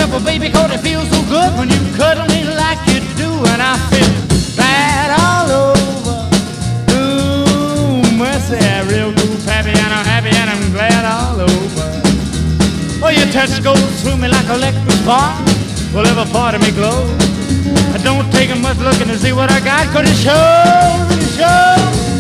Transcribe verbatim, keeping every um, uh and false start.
pepper, baby, 'cause it feels so good when you cuddle me like you do. And I feel bad all over. Ooh, mercy, real cool, happy, and I'm happy, and I'm glad all over. Well, your touch goes through me like electric spark. Well, every part of me glows. I don't take much looking to see what I got, 'cause it shows, it shows.